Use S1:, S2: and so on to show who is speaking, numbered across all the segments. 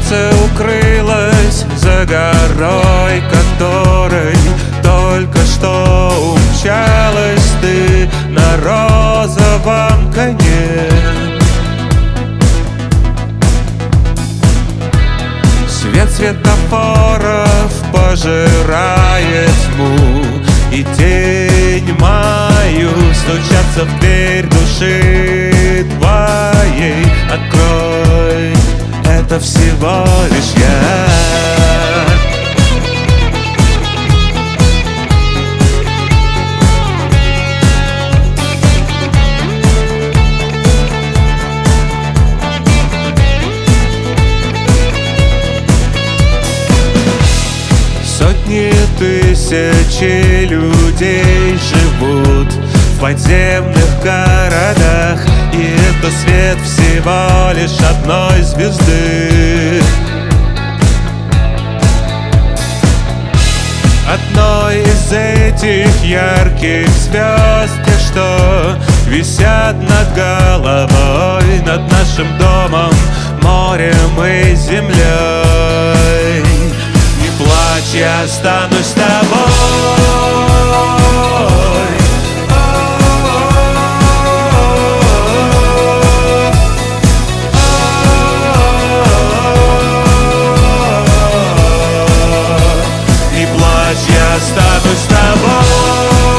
S1: Сердце укрылось за горой, которой только что умчалась ты на розовом коне. Свет светофоров пожирает тьму, и тень мою стучатся в дверь души твоей. Открой, это всего лишь я. Сотни тысячи людей живут в подземных городах, и это свет всего лишь одной звезды. Одной из этих ярких звезд, те, что висят над головой, над нашим домом, морем и землей. Не плачь, я останусь с тобой. Я останусь с тобой.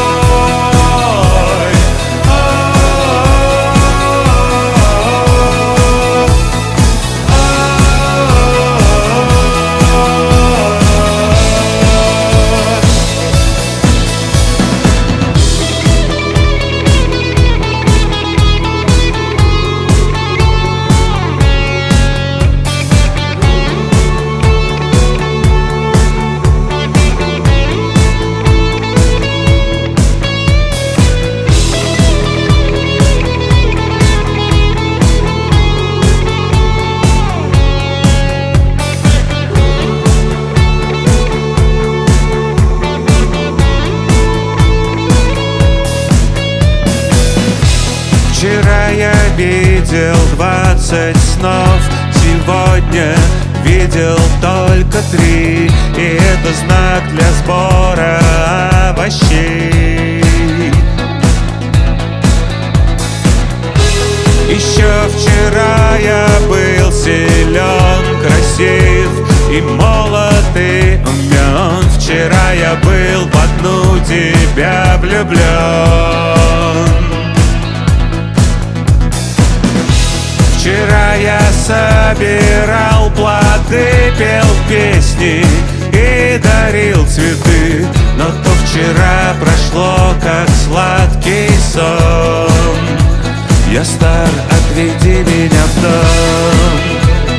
S1: Вчера я видел 20 снов, сегодня видел только 3, и это знак для сбора овощей. Еще вчера я был силен, красив и молод и умен. Вчера я был в одну тебя влюблен. Вчера я собирал плоды, пел песни и дарил цветы, но то вчера прошло, как сладкий сон. Я стар, отведи меня в дом.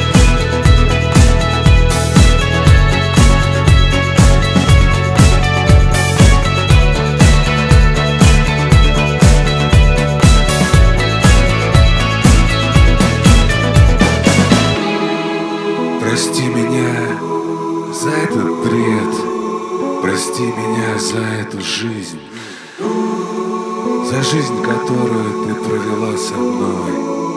S2: Прости меня за этот бред, прости меня за эту жизнь, за жизнь, которую ты провела со мной.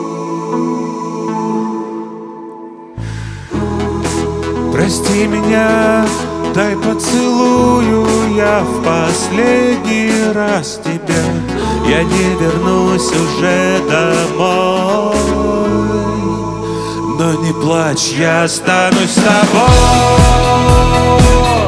S1: Прости меня, дай поцелую я в последний раз тебя. Я не вернусь уже домой. Но не плачь, я останусь с тобой.